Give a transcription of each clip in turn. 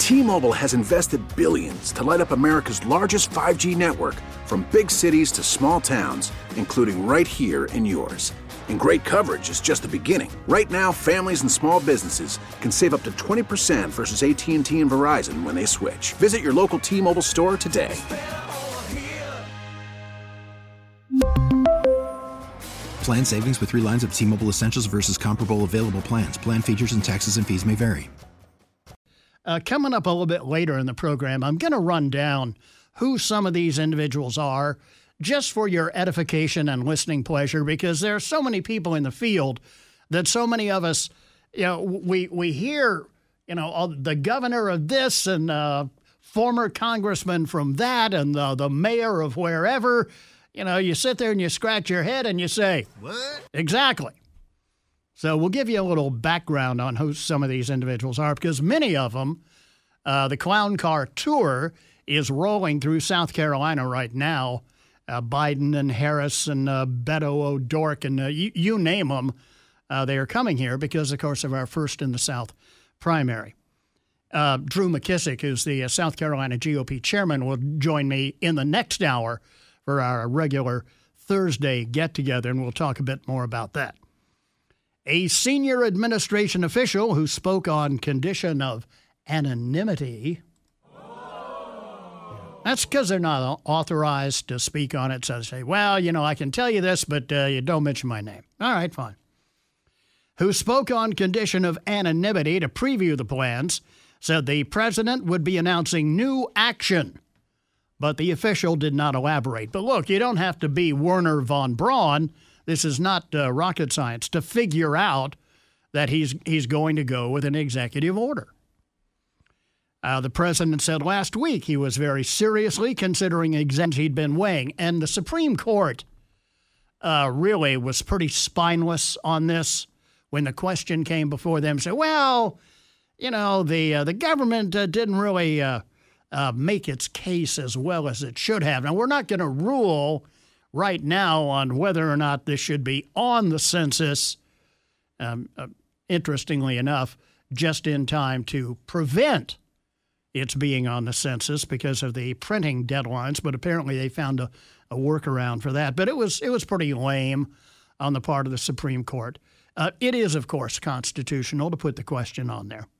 T-Mobile has invested billions to light up America's largest 5G network, from big cities to small towns, including right here in yours. And great coverage is just the beginning. Right now, families and small businesses can save up to 20% versus AT&T and Verizon when they switch. Visit your local T-Mobile store today. Plan savings with 3 lines of T-Mobile Essentials versus comparable available plans. Plan features and taxes and fees may vary. Coming up a little bit later in the program, I'm going to run down who some of these individuals are, just for your edification and listening pleasure, because there are so many people in the field that so many of us, we hear, the governor of this and former congressman from that and the mayor of wherever. You sit there and you scratch your head and you say, what? Exactly. So we'll give you a little background on who some of these individuals are, because many of them, the Clown Car Tour is rolling through South Carolina right now. Biden and Harris and Beto O'Rourke and you name them, they are coming here because, of course, of our First in the South primary. Drew McKissick, who's the South Carolina GOP chairman, will join me in the next hour for our regular Thursday get-together, and we'll talk a bit more about that. A senior administration official who spoke on condition of anonymity. That's because they're not authorized to speak on it. So they say, well, I can tell you this, but you don't mention my name. All right, fine. Who spoke on condition of anonymity to preview the plans, said the president would be announcing new action. But the official did not elaborate. But look, you don't have to be Werner von Braun. This is not rocket science to figure out that he's going to go with an executive order. The president said last week he was very seriously considering exemptions he'd been weighing. And the Supreme Court really was pretty spineless on this when the question came before them. Said, well, the government didn't really make its case as well as it should have. Now, we're not going to rule right now on whether or not this should be on the census, interestingly enough, just in time to prevent its being on the census because of the printing deadlines, but apparently they found a workaround for that. But it was pretty lame on the part of the Supreme Court. It is, of course, constitutional to put the question on there.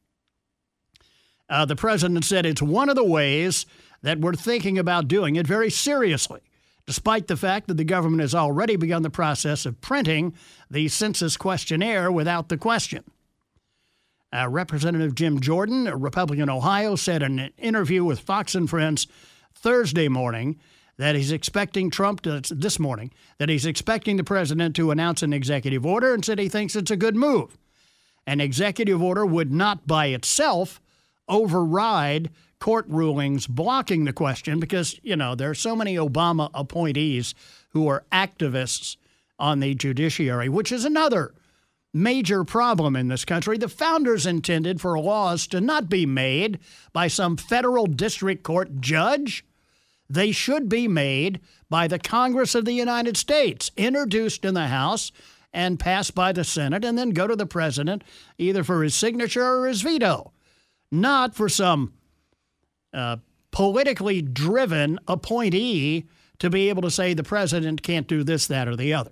The president said it's one of the ways that we're thinking about doing it very seriously, despite the fact that the government has already begun the process of printing the census questionnaire without the question. Representative Jim Jordan, a Republican Ohio, said in an interview with Fox and Friends Thursday morning that he's expecting that he's expecting the president to announce an executive order, and said he thinks it's a good move. An executive order would not by itself override court rulings blocking the question because, there are so many Obama appointees who are activists on the judiciary, which is another major problem in this country. The founders intended for laws to not be made by some federal district court judge. They should be made by the Congress of the United States, introduced in the House and passed by the Senate, and then go to the president either for his signature or his veto, not for some politically driven appointee to be able to say the president can't do this, that, or the other.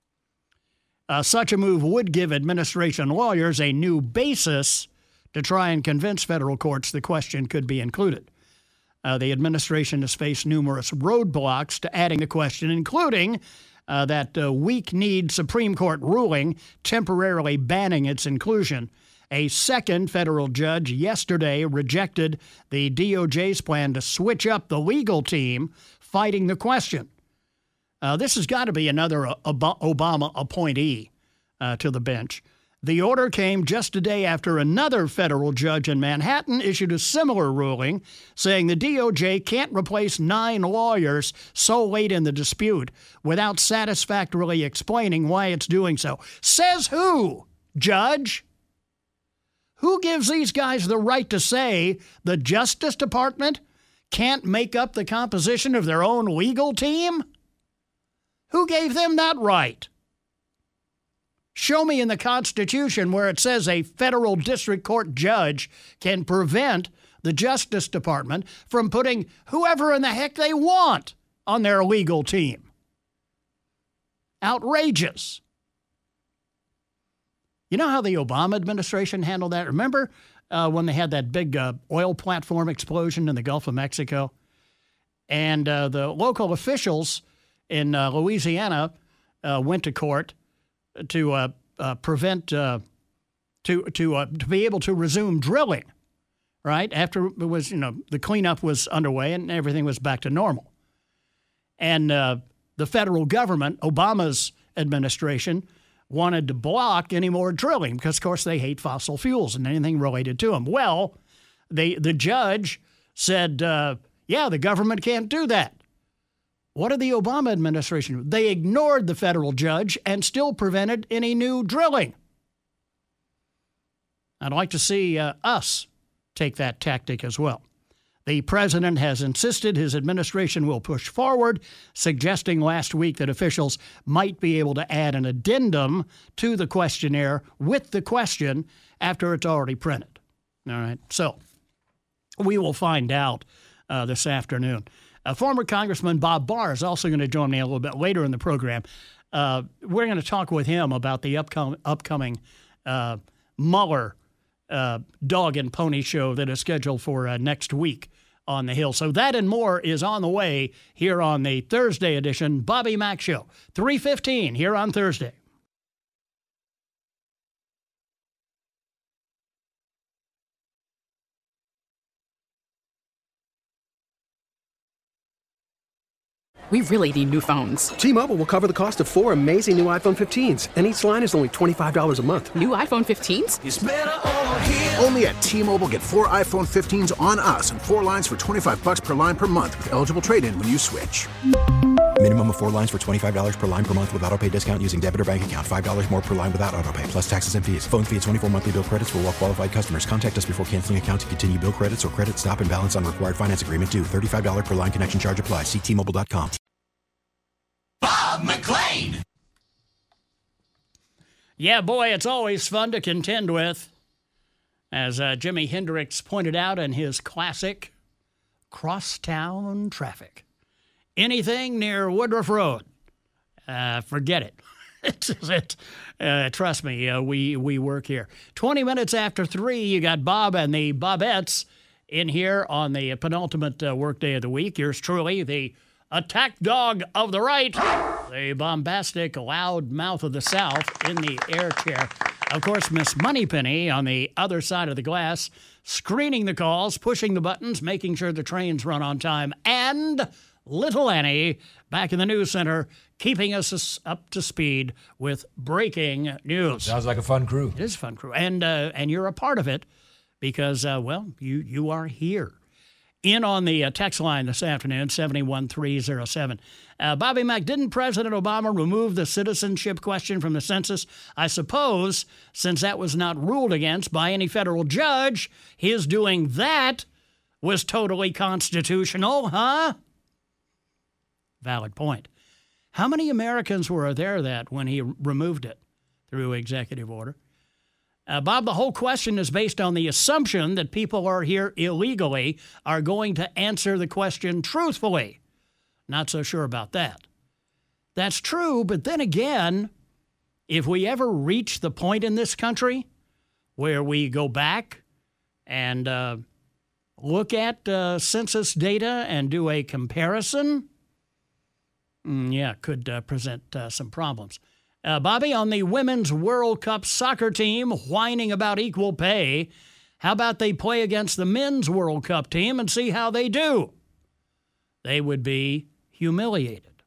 Such a move would give administration lawyers a new basis to try and convince federal courts the question could be included. The administration has faced numerous roadblocks to adding the question, including that weak-kneed Supreme Court ruling temporarily banning its inclusion. A second federal judge yesterday rejected the DOJ's plan to switch up the legal team fighting the question. This has got to be another Obama appointee to the bench. The order came just a day after another federal judge in Manhattan issued a similar ruling, saying the DOJ can't replace 9 lawyers so late in the dispute without satisfactorily explaining why it's doing so. Says who, Judge? Who gives these guys the right to say the Justice Department can't make up the composition of their own legal team? Who gave them that right? Show me in the Constitution where it says a federal district court judge can prevent the Justice Department from putting whoever in the heck they want on their legal team. Outrageous. You know how the Obama administration handled that? Remember when they had that big oil platform explosion in the Gulf of Mexico? And the local officials in Louisiana went to court to prevent to be able to resume drilling, right? After it was, the cleanup was underway and everything was back to normal. And the federal government, Obama's administration, wanted to block any more drilling because, of course, they hate fossil fuels and anything related to them. Well, the judge said, yeah, the government can't do that. What did the Obama administration do? They ignored the federal judge and still prevented any new drilling. I'd like to see us take that tactic as well. The president has insisted his administration will push forward, suggesting last week that officials might be able to add an addendum to the questionnaire with the question after it's already printed. All right, so we will find out this afternoon. Former Congressman Bob Barr is also going to join me a little bit later in the program. We're going to talk with him about the upcoming Mueller dog and pony show that is scheduled for next week on the Hill. So that and more is on the way here on the Thursday edition Bobby Mack Show, 3:15 here on Thursday. We really need new phones. T-Mobile will cover the cost of 4 amazing new iPhone 15s, and each line is only $25 a month. New iPhone 15s? It's better over here. Only at T-Mobile, get 4 iPhone 15s on us and 4 lines for $25 per line per month with eligible trade-in when you switch. Minimum of 4 lines for $25 per line per month with autopay discount using debit or bank account. $5 more per line without autopay, plus taxes and fees. Phone fee at 24 monthly bill credits for well-qualified customers. Contact us before canceling account to continue bill credits or credit stop and balance on required finance agreement due. $35 per line connection charge applies. See T-Mobile.com. Bob McLean. Yeah, boy, it's always fun to contend with. As Jimi Hendrix pointed out in his classic Crosstown Traffic. Anything near Woodruff Road, forget it. Trust me, we work here. 20 minutes after 3, you got Bob and the Bobettes in here on the penultimate workday of the week. Yours truly, the attack dog of the right, the bombastic loud mouth of the South in the air chair. Of course, Miss Moneypenny on the other side of the glass, screening the calls, pushing the buttons, making sure the trains run on time, and Little Annie back in the news center, keeping us up to speed with breaking news. Sounds like a fun crew. It is a fun crew, and you're a part of it because, you are here. In on the text line this afternoon, 71307. Bobby Mack, didn't President Obama remove the citizenship question from the census? I suppose, since that was not ruled against by any federal judge, his doing that was totally constitutional, huh? Valid point. How many Americans were there that when he removed it through executive order? Bob, the whole question is based on the assumption that people are here illegally are going to answer the question truthfully. Not so sure about that. That's true, but then again, if we ever reach the point in this country where we go back and look at census data and do a comparison, could present some problems. Bobby, on the Women's World Cup soccer team whining about equal pay, how about they play against the Men's World Cup team and see how they do? They would be humiliated.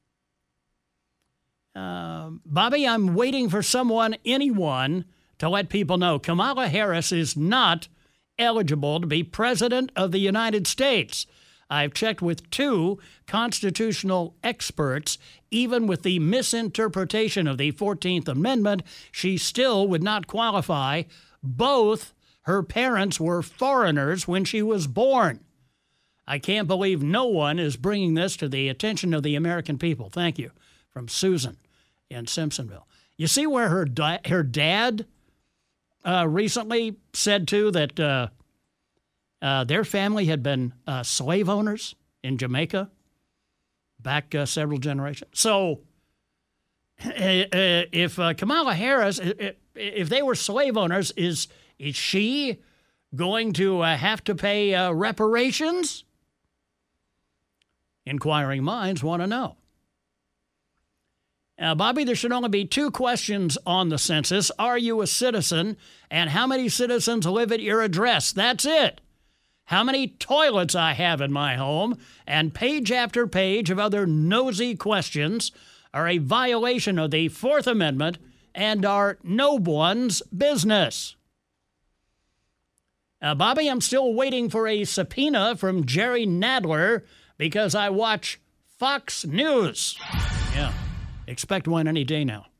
Bobby, I'm waiting for anyone, to let people know Kamala Harris is not eligible to be president of the United States. I've checked with 2 constitutional experts. Even with the misinterpretation of the 14th Amendment, she still would not qualify. Both her parents were foreigners when she was born. I can't believe no one is bringing this to the attention of the American people. Thank you. From Susan in Simpsonville. You see where her dad recently said, too, that their family had been slave owners in Jamaica back several generations. So if Kamala Harris, if they were slave owners, is she going to have to pay reparations? Inquiring minds want to know. Bobby, there should only be 2 questions on the census. Are you a citizen? And how many citizens live at your address? That's it. How many toilets I have in my home, and page after page of other nosy questions are a violation of the Fourth Amendment and are no one's business. Bobby, I'm still waiting for a subpoena from Jerry Nadler because I watch Fox News. Yeah. Expect one any day now.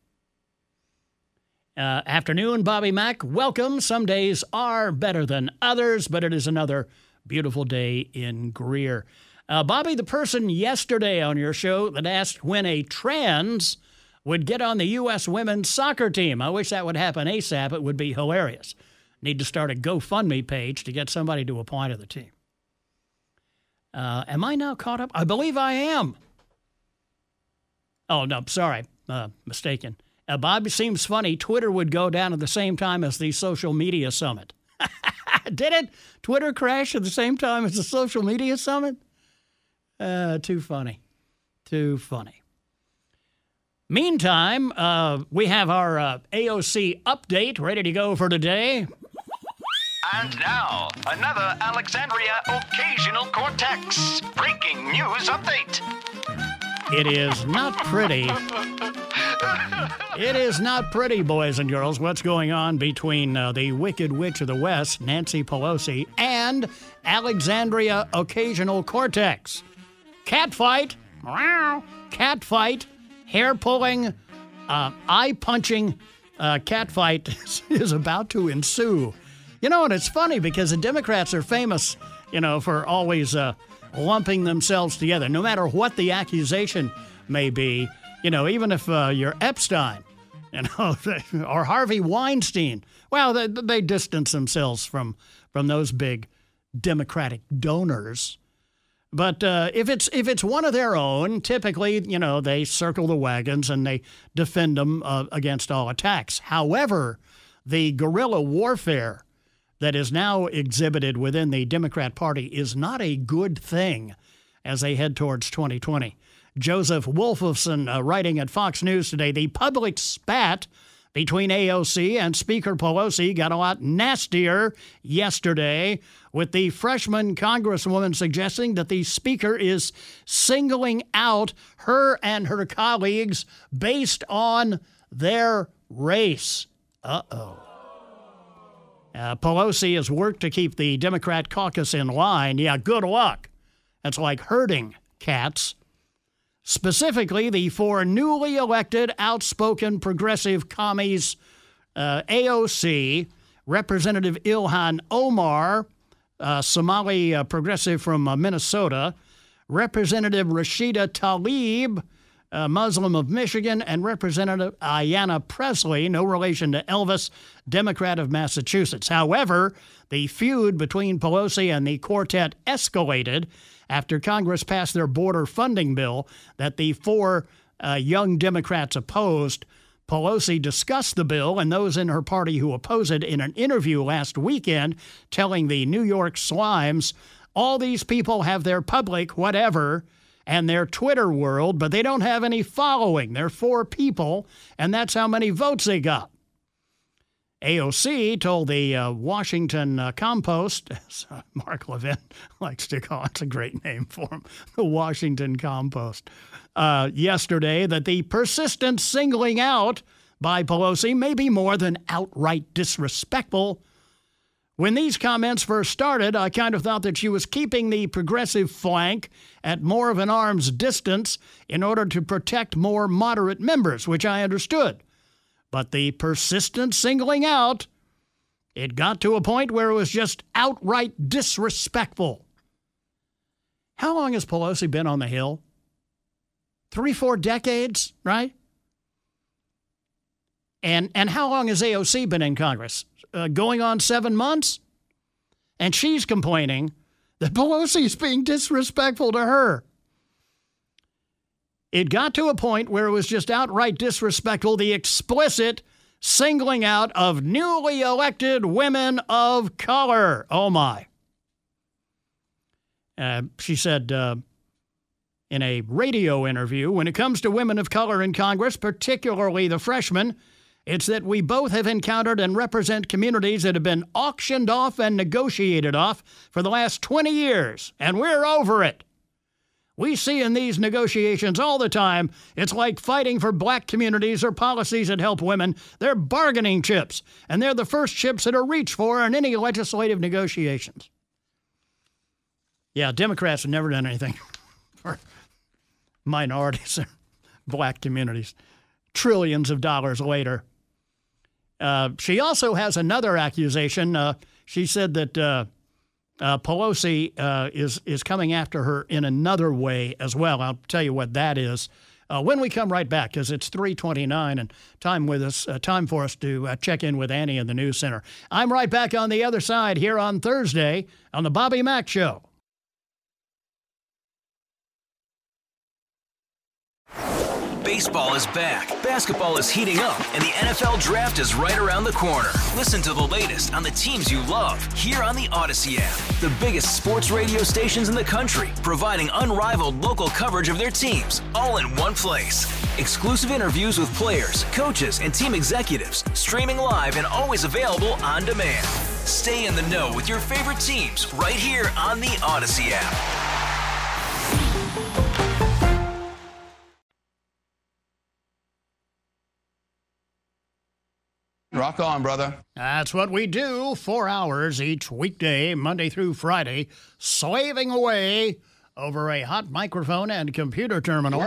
Afternoon, Bobby Mack. Welcome. Some days are better than others, but it is another beautiful day in Greer. Bobby, the person yesterday on your show that asked when a trans would get on the U.S. women's soccer team. I wish that would happen ASAP. It would be hilarious. Need to start a GoFundMe page to get somebody to apply to the team. Am I now caught up? I believe I am. Oh, no, sorry. Mistaken. Bobby, seems funny. Twitter would go down at the same time as the social media summit. Did it? Twitter crash at the same time as the social media summit? Too funny. Too funny. Meantime, we have our AOC update ready to go for today. And now, another Alexandria Occasional Cortex. Breaking news update. It is not pretty. It is not pretty, boys and girls, what's going on between the Wicked Witch of the West, Nancy Pelosi, and Alexandria Occasional Cortex. Catfight, catfight, hair-pulling, eye-punching catfight is about to ensue. You know, and it's funny because the Democrats are famous, for always lumping themselves together, no matter what the accusation may be. Even if you're Epstein, or Harvey Weinstein, well, they distance themselves from those big Democratic donors. But if it's one of their own, typically, they circle the wagons and they defend them against all attacks. However, the guerrilla warfare that is now exhibited within the Democrat Party is not a good thing as they head towards 2020. Joseph Wolfson writing at Fox News today, the public spat between AOC and Speaker Pelosi got a lot nastier yesterday, with the freshman congresswoman suggesting that the speaker is singling out her and her colleagues based on their race. Uh-oh. Pelosi has worked to keep the Democrat caucus in line. Yeah, good luck. That's like herding cats. Specifically, the 4 newly elected, outspoken progressive commies, AOC, Representative Ilhan Omar, Somali progressive from Minnesota, Representative Rashida Tlaib, Muslim of Michigan, and Representative Ayanna Pressley, no relation to Elvis, Democrat of Massachusetts. However, the feud between Pelosi and the quartet escalated after Congress passed their border funding bill that the 4 young Democrats opposed. Pelosi discussed the bill and those in her party who oppose it in an interview last weekend, telling the New York Slimes, all these people have their public whatever and their Twitter world, but they don't have any following. They're 4 people, and that's how many votes they got. AOC told the Washington Compost, as Mark Levin likes to call it, it's a great name for him, the Washington Compost, yesterday that the persistent singling out by Pelosi may be more than outright disrespectful. When these comments first started, I kind of thought that she was keeping the progressive flank at more of an arm's distance in order to protect more moderate members, which I understood. But the persistent singling out, it got to a point where it was just outright disrespectful. How long has Pelosi been on the Hill? 3-4 decades, right? And how long has AOC been in Congress? Going on 7 months? And she's complaining that Pelosi is being disrespectful to her. It got to a point where it was just outright disrespectful, the explicit singling out of newly elected women of color. Oh, my. She said in a radio interview, when it comes to women of color in Congress, particularly the freshmen, it's that we both have encountered and represent communities that have been auctioned off and negotiated off for the last 20 years, and we're over it. We see in these negotiations all the time, it's like fighting for black communities or policies that help women. They're bargaining chips, and they're the first chips that are reached for in any legislative negotiations. Yeah, Democrats have never done anything for minorities or black communities. Trillions of dollars later. She also has another accusation. She said that Pelosi is coming after her in another way as well. I'll tell you what that is when we come right back, because it's 3:29 and time for us to check in with Annie in the News Center. I'm right back on the other side here on Thursday on the Bobby Mack Show. Baseball is back, basketball is heating up, and the NFL Draft is right around the corner. Listen to the latest on the teams you love here on the Odyssey app. The biggest sports radio stations in the country, providing unrivaled local coverage of their teams, all in one place. Exclusive interviews with players, coaches, and team executives, streaming live and always available on demand. Stay in the know with your favorite teams right here on the Odyssey app. Rock on, brother. That's what we do. 4 hours each weekday, Monday through Friday, slaving away over a hot microphone and computer terminal.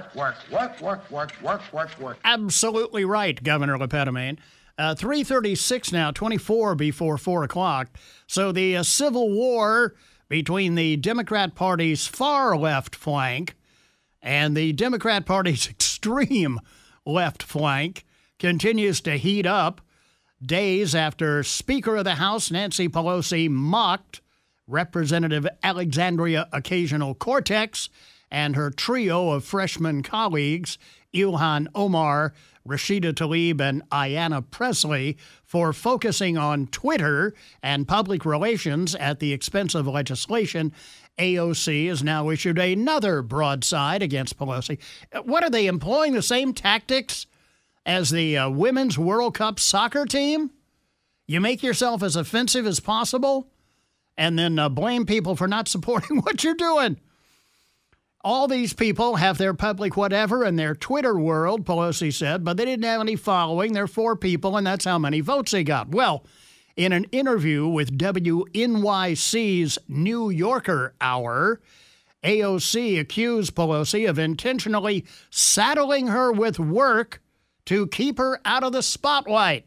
Work. Absolutely right, Governor LePetomane. 3:36 now, 24 before 4 o'clock. So the civil war between the Democrat Party's far left flank and the Democrat Party's extreme left flank continues to heat up days after Speaker of the House Nancy Pelosi mocked Representative Alexandria Ocasio-Cortez and her trio of freshman colleagues, Ilhan Omar, Rashida Tlaib, and Ayanna Pressley, for focusing on Twitter and public relations at the expense of legislation. AOC has now issued another broadside against Pelosi. What are they employing, the same tactics as the Women's World Cup soccer team? You make yourself as offensive as possible and then blame people for not supporting what you're doing. All these people have their public whatever in their Twitter world, Pelosi said, but they didn't have any following. They're 4 people, and that's how many votes they got. Well, in an interview with WNYC's New Yorker Hour, AOC accused Pelosi of intentionally saddling her with work to keep her out of the spotlight.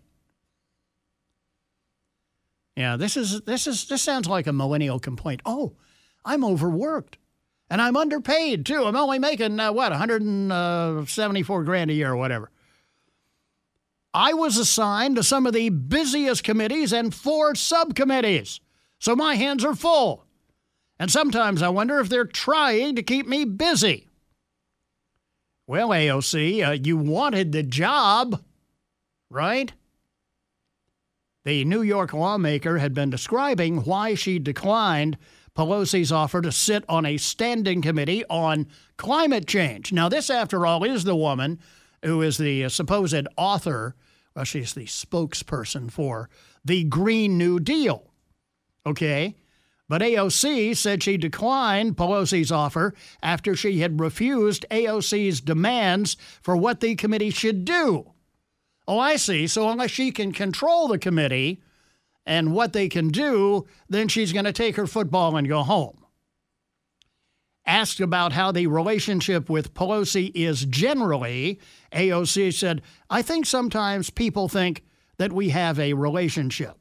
Yeah, this sounds like a millennial complaint. Oh, I'm overworked, and I'm underpaid too. I'm only making $174,000 a year or whatever. I was assigned to some of the busiest committees and 4 subcommittees, so my hands are full. And sometimes I wonder if they're trying to keep me busy. Well, AOC, you wanted the job, right? The New York lawmaker had been describing why she declined Pelosi's offer to sit on a standing committee on climate change. Now, this, after all, is the woman who is the supposed author. Well, she's the spokesperson for the Green New Deal. Okay? But AOC said she declined Pelosi's offer after she had refused AOC's demands for what the committee should do. Oh, I see. So unless she can control the committee and what they can do, then she's going to take her football and go home. Asked about how the relationship with Pelosi is generally, AOC said, I think sometimes people think that we have a relationship.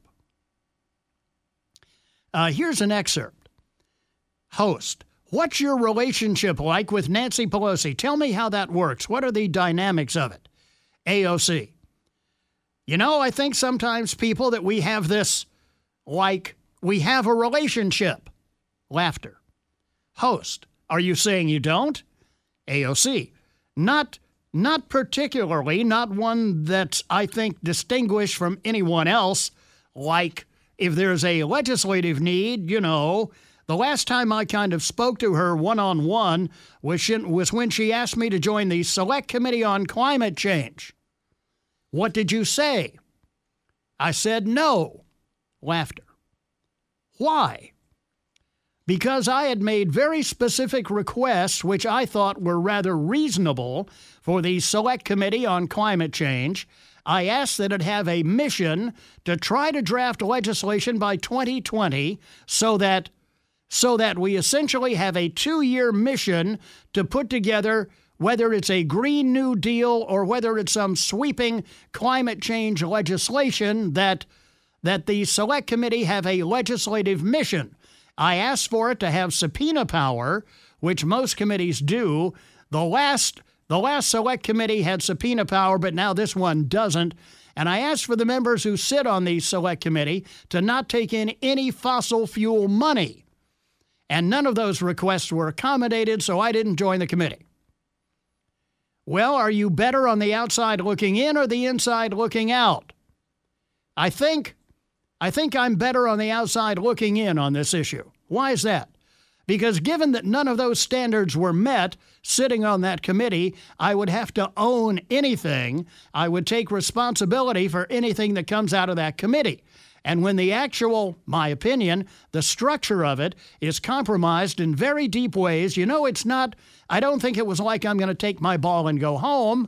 Here's an excerpt. Host, what's your relationship like with Nancy Pelosi? Tell me how that works. What are the dynamics of it? AOC, You know, I think sometimes people that we have this, like we have a relationship. Laughter. Host, are you saying you don't? AOC, not particularly, not one that I think distinguished from anyone else. Like if there's a legislative need, you know, the last time I kind of spoke to her one-on-one was when she asked me to join the Select Committee on Climate Change. What did you say? I said no. Laughter. Why? Because I had made very specific requests, which I thought were rather reasonable, for the Select Committee on Climate Change. I asked that it have a mission to try to draft legislation by 2020 so that we essentially have a 2-year mission to put together, whether it's a Green New Deal or whether it's some sweeping climate change legislation, that the Select Committee have a legislative mission. I asked for it to have subpoena power, which most committees do. The last Select Committee had subpoena power, but now this one doesn't. And I asked for the members who sit on the Select Committee to not take in any fossil fuel money. And none of those requests were accommodated, so I didn't join the committee. Well, are you better on the outside looking in or the inside looking out? I think I'm better on the outside looking in on this issue. Why is that? Because given that none of those standards were met sitting on that committee, I would have to own anything. I would take responsibility for anything that comes out of that committee. And when the actual, my opinion, the structure of it is compromised in very deep ways, you know, it's not, I don't think it was like I'm going to take my ball and go home,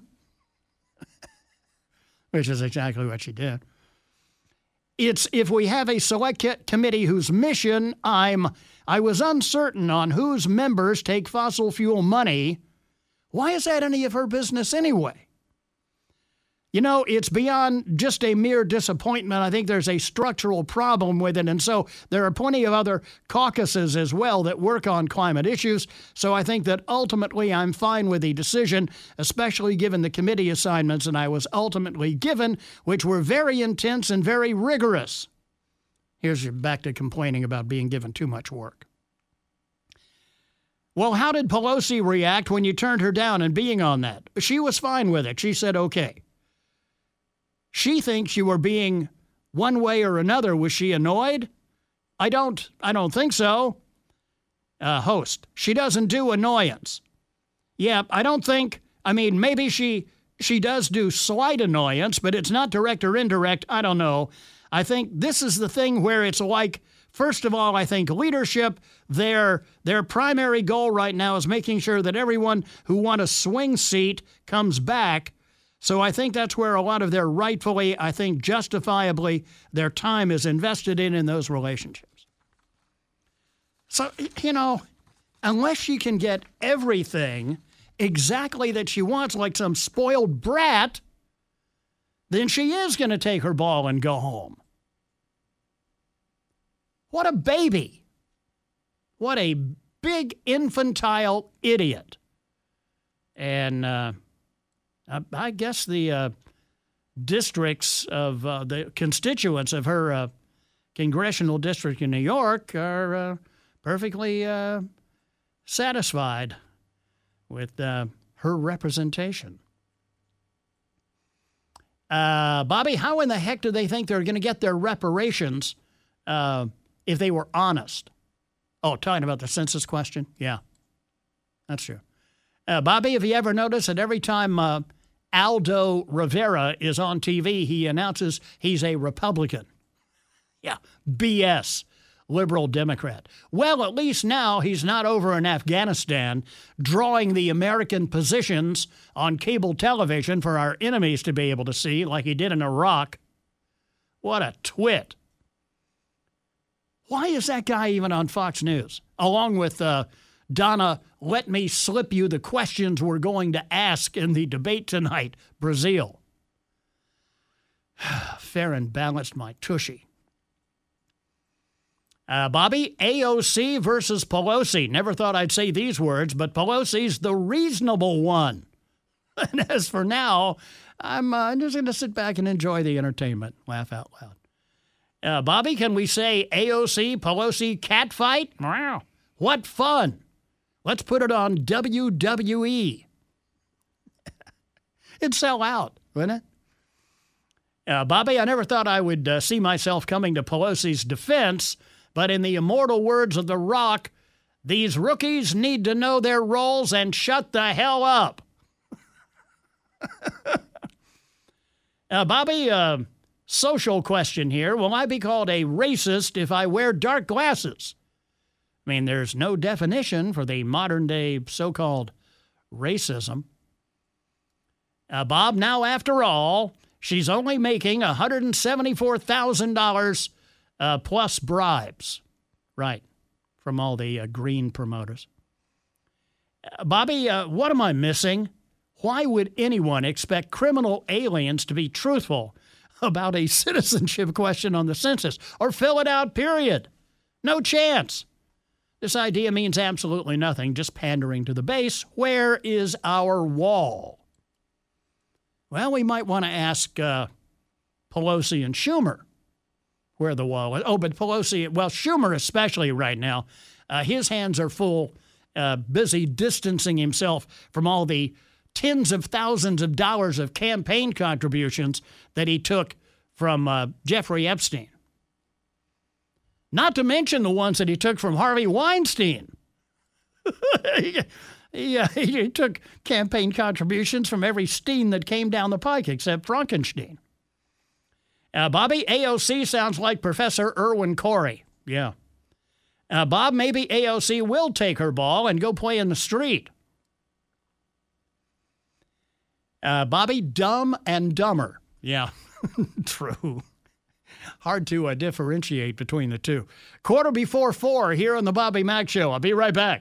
which is exactly what she did. It's if we have a select committee whose mission I was uncertain on whose members take fossil fuel money. Why is that any of her business anyway? You know, it's beyond just a mere disappointment. I think there's a structural problem with it. And so there are plenty of other caucuses as well that work on climate issues. So I think that ultimately I'm fine with the decision, especially given the committee assignments that I was ultimately given, which were very intense and very rigorous. Here's your back to complaining about being given too much work. Well, how did Pelosi react when you turned her down and being on that? She was fine with it. She said, okay. She thinks you were being one way or another. Was she annoyed? I don't think so. Host, she doesn't do annoyance. Yeah, I don't think, maybe she does do slight annoyance, but it's not direct or indirect. I don't know. I think this is the thing where it's like, first of all, I think leadership, their primary goal right now is making sure that everyone who won a swing seat comes back. So I think that's where a lot of their rightfully, I think justifiably, their time is invested in those relationships. So, you know, unless she can get everything exactly that she wants, like some spoiled brat, then she is going to take her ball and go home. What a baby. What a big infantile idiot. And I guess the districts of the constituents of her congressional district in New York are perfectly satisfied with her representation. Bobby, how in the heck do they think they're going to get their reparations if they were honest? Oh, talking about the census question? Yeah, that's true. Bobby, have you ever noticed that every time Aldo Rivera is on TV, he announces he's a Republican? Yeah, BS. Liberal Democrat. Well, at least now he's not over in Afghanistan drawing the American positions on cable television for our enemies to be able to see like he did in Iraq. What a twit. Why is that guy even on Fox News? Along with Donna, let me slip you the questions we're going to ask in the debate tonight, Brazil. Fair and balanced, my tushy. Bobby, AOC versus Pelosi. Never thought I'd say these words, but Pelosi's the reasonable one. And as for now, I'm just going to sit back and enjoy the entertainment. Laugh out loud. Bobby, can we say AOC, Pelosi catfight? Wow. What fun. Let's put it on WWE. It'd sell out, wouldn't it? Bobby, I never thought I would see myself coming to Pelosi's defense, but in the immortal words of The Rock, these rookies need to know their roles and shut the hell up. Bobby, social question here. Will I be called a racist if I wear dark glasses? I mean, there's no definition for the modern-day so-called racism. Bob, now after all, she's only making $174,000 plus bribes. Right, from all the green promoters. Bobby, what am I missing? Why would anyone expect criminal aliens to be truthful about a citizenship question on the census or fill it out, period? No chance. This idea means absolutely nothing, just pandering to the base. Where is our wall? Well, we might want to ask Pelosi and Schumer where the wall is. Oh, but Pelosi, well, Schumer especially right now, his hands are full, busy distancing himself from all the tens of thousands of dollars of campaign contributions that he took from Jeffrey Epstein. Not to mention the ones that he took from Harvey Weinstein. He took campaign contributions from every Steen that came down the pike except Frankenstein. Bobby, AOC sounds like Professor Irwin Corey. Yeah. Bob, maybe AOC will take her ball and go play in the street. Bobby, Dumb and Dumber. Yeah, true. Hard to differentiate between the two. 4:15 here on the Bobby Mack Show. I'll be right back.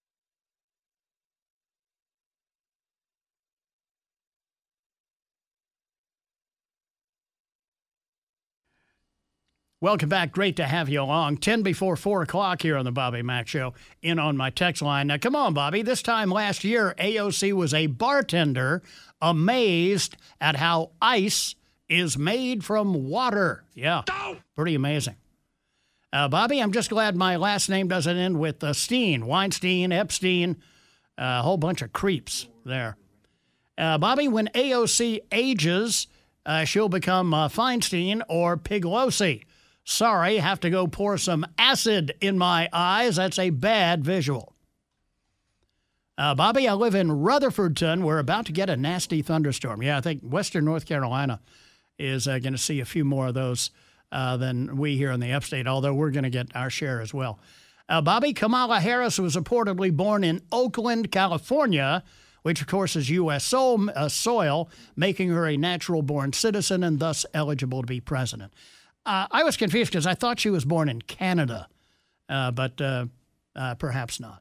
Welcome back. Great to have you along. 4:10 here on the Bobby Mack Show. In on my text line. Now, come on, Bobby. This time last year, AOC was a bartender amazed at how ice is made from water. Yeah, pretty amazing. Bobby, I'm just glad my last name doesn't end with Steen. Weinstein, Epstein, a whole bunch of creeps there. Bobby, when AOC ages, she'll become Feinstein or Piglosi. Sorry, have to go pour some acid in my eyes. That's a bad visual. Bobby, I live in Rutherfordton. We're about to get a nasty thunderstorm. Yeah, I think Western North Carolina is going to see a few more of those than we here in the upstate, although we're going to get our share as well. Bobby, Kamala Harris was reportedly born in Oakland, California, which, of course, is U.S. soil, making her a natural-born citizen and thus eligible to be president. I was confused because I thought she was born in Canada, but perhaps not.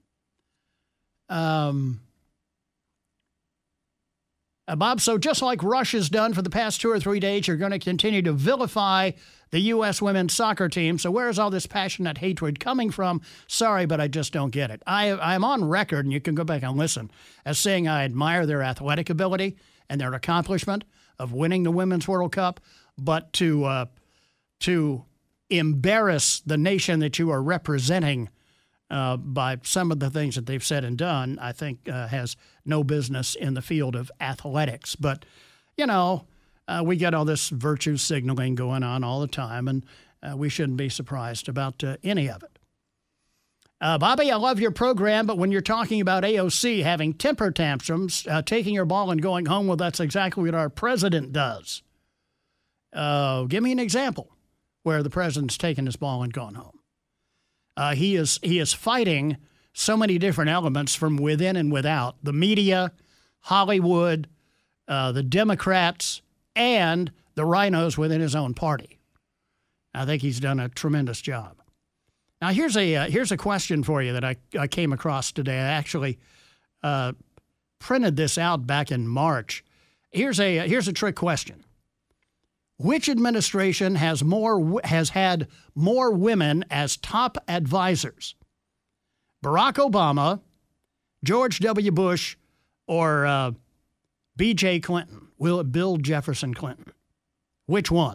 Bob, so just like Russia's done for the past 2 or 3 days, you're going to continue to vilify the U.S. women's soccer team. So where is all this passionate hatred coming from? Sorry, but I just don't get it. I'm on record, and you can go back and listen, as saying I admire their athletic ability and their accomplishment of winning the Women's World Cup, but to embarrass the nation that you are representing by some of the things that they've said and done, I think has no business in the field of athletics. But, you know, we get all this virtue signaling going on all the time, and we shouldn't be surprised about any of it. Bobby, I love your program, but when you're talking about AOC having temper tantrums, taking your ball and going home, well, that's exactly what our president does. Give me an example where the president's taken his ball and gone home. He is fighting so many different elements from within and without. The media, Hollywood, the Democrats, and the rhinos within his own party. I think he's done a tremendous job. Now, here's a question for you that I came across today. I actually printed this out back in March. Here's a trick question. Which administration has had more women as top advisors? Barack Obama, George W. Bush, or B.J. Clinton? Will it Bill Jefferson Clinton? Which one?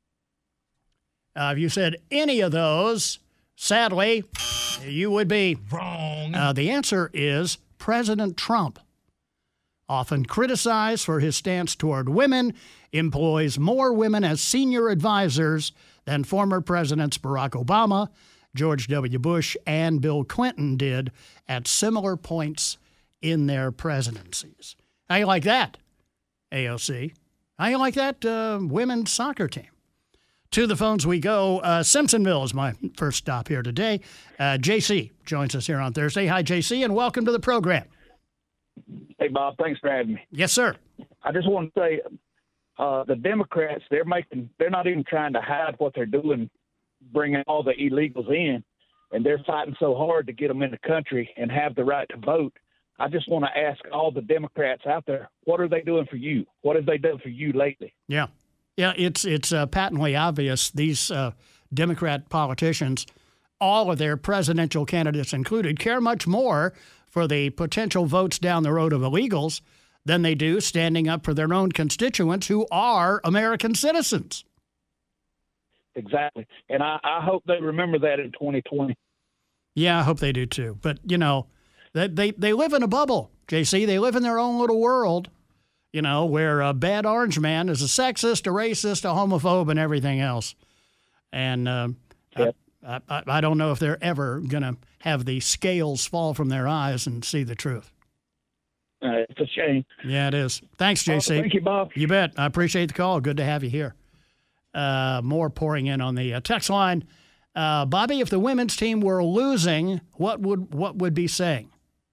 If you said any of those, sadly, you would be wrong. The answer is President Trump. Often criticized for his stance toward women, employs more women as senior advisors than former presidents Barack Obama, George W. Bush, and Bill Clinton did at similar points in their presidencies. How you like that, AOC? How you like that women's soccer team? To the phones we go. Simpsonville is my first stop here today. JC joins us here on Thursday. Hi, JC, and welcome to the program. Hey, Bob, thanks for having me. Yes, sir. I just want to say the Democrats, they're not even trying to hide what they're doing, bringing all the illegals in, and they're fighting so hard to get them in the country and have the right to vote. I just want to ask all the Democrats out there, what are they doing for you? What have they done for you lately? Yeah, it's patently obvious. These Democrat politicians, all of their presidential candidates included, care much more for the potential votes down the road of illegals than they do standing up for their own constituents who are American citizens. Exactly. And I hope they remember that in 2020. Yeah, I hope they do too. But, you know, they live in a bubble, JC. They live in their own little world, you know, where a bad orange man is a sexist, a racist, a homophobe, and everything else. And yep. I don't know if they're ever going to have the scales fall from their eyes and see the truth. It's a shame. Yeah, it is. Thanks, JC. Thank you, Bob. You bet. I appreciate the call. Good to have you here. More pouring in on the text line. Bobby, if the women's team were losing, what would be saying?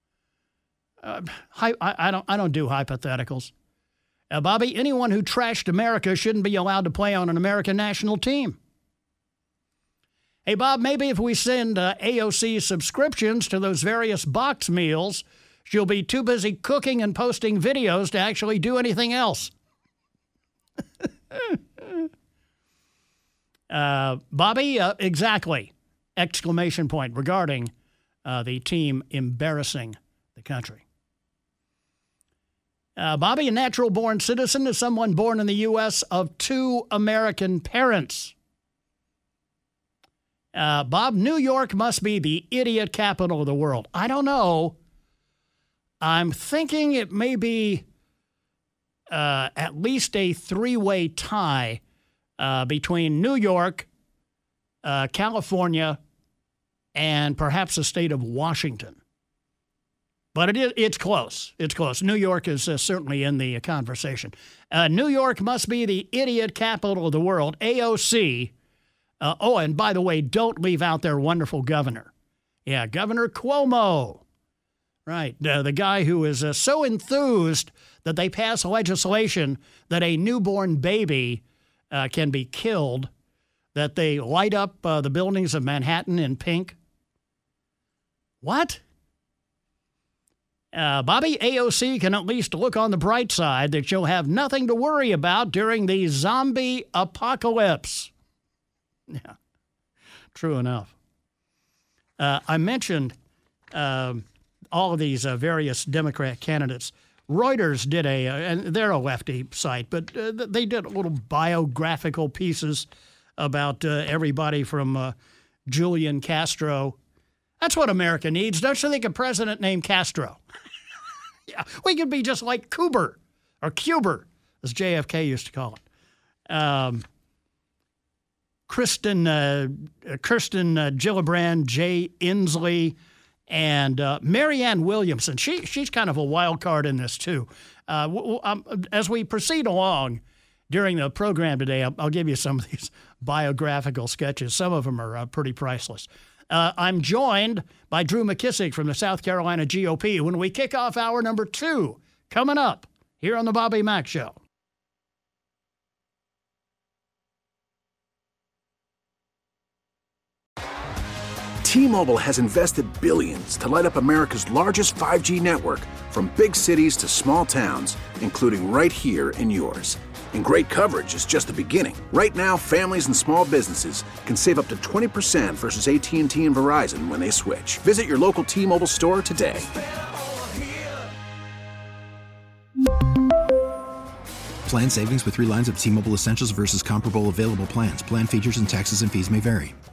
I don't do hypotheticals. Bobby, anyone who trashed America shouldn't be allowed to play on an American national team. Hey, Bob, maybe if we send AOC subscriptions to those various box meals, she'll be too busy cooking and posting videos to actually do anything else. Bobby, exactly! Exclamation point regarding the team embarrassing the country. Bobby, a natural-born citizen is someone born in the U.S. of two American parents. Bob, New York must be the idiot capital of the world. I don't know. I'm thinking it may be at least a three-way tie between New York, California, and perhaps the state of Washington. But it's close. It's close. New York is certainly in the conversation. New York must be the idiot capital of the world. AOC. And by the way, don't leave out their wonderful governor. Yeah, Governor Cuomo. Right. The guy who is so enthused that they pass legislation that a newborn baby can be killed, that they light up the buildings of Manhattan in pink. What? Bobby, AOC can at least look on the bright side that she'll have nothing to worry about during the zombie apocalypse. Yeah, true enough. I mentioned all of these various Democrat candidates. Reuters did and they're a lefty site, but they did little biographical pieces about everybody from Julian Castro. That's what America needs. Don't you think a president named Castro? Yeah, we could be just like Cuber, or Cuber, as JFK used to call it. Kirsten Gillibrand, Jay Inslee, and Marianne Williamson. She's kind of a wild card in this, too. As we proceed along during the program today, I'll give you some of these biographical sketches. Some of them are pretty priceless. I'm joined by Drew McKissick from the South Carolina GOP when we kick off hour number 2, coming up here on the Bobby Mack Show. T-Mobile has invested billions to light up America's largest 5G network, from big cities to small towns, including right here in yours. And great coverage is just the beginning. Right now, families and small businesses can save up to 20% versus AT&T and Verizon when they switch. Visit your local T-Mobile store today. Plan savings with 3 lines of T-Mobile Essentials versus comparable available plans. Plan features and taxes and fees may vary.